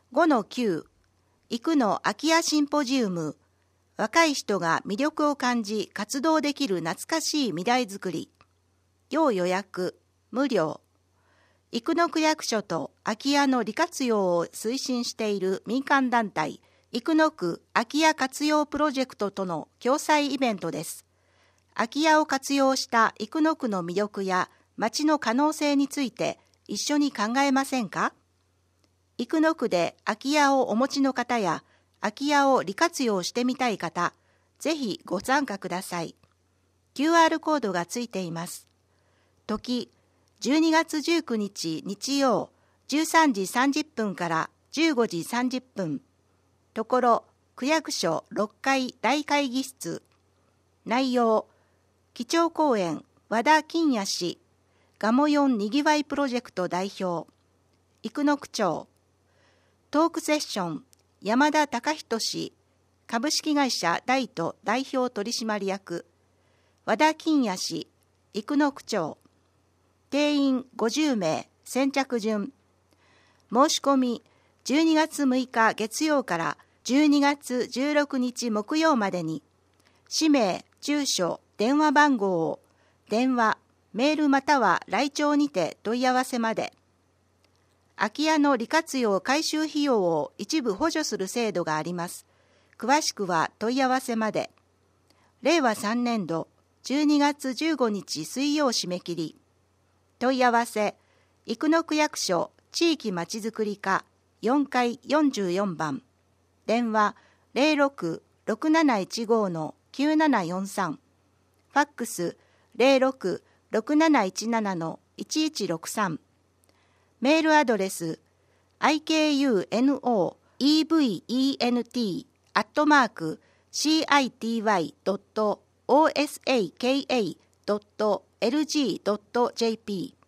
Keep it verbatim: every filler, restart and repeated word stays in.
ごのきゅう、生野空き家シンポジウム、若い人が魅力を感じ活動できる懐かしい未来づくり。要予約、無料。生野区役所と空き家の利活用を推進している民間団体、生野区空き家活用プロジェクトとの共催イベントです。空き家を活用した生野区の魅力や街の可能性について一緒に考えませんか？生野区で空き家をお持ちの方や空き家を利活用してみたい方、ぜひご参加ください。キューアール コードがついています。時、じゅうにがつじゅうくにち日曜じゅうさんじさんじゅっぷんからじゅうごじさんじゅっぷん。ところ、区役所ろっかい大会議室。内容、基調講演和田金也氏、ガモヨンにぎわいプロジェクト代表、生野区長。トークセッション、山田隆人氏、株式会社大都代表取締役、和田金也氏、生野区長。定員ごじゅうめい、先着順。申し込みじゅうにがつむいか月曜からじゅうにがつじゅうろくにち木曜までに、氏名、住所、電話番号を電話、メールまたは来庁にて問い合わせまで。空き家の利活用改修費用を一部補助する制度があります。詳しくは問い合わせまで。れいわさんねんどじゅうにがつじゅうごにち水曜締め切り。問い合わせ、生野区役所地域まちづくり課よんかいよんじゅうよんばん。電話 ゼロろく ろくなないちご きゅうななよんさん。ファックス ゼロろく ろくなないちなな いちいちろくさん。メールアドレス アイケーユーエヌオーイーブイイーエヌティー アットマーク シーアイティーワイ ドット オーエスエーケーエー ドット エルジー ドット ジェーピー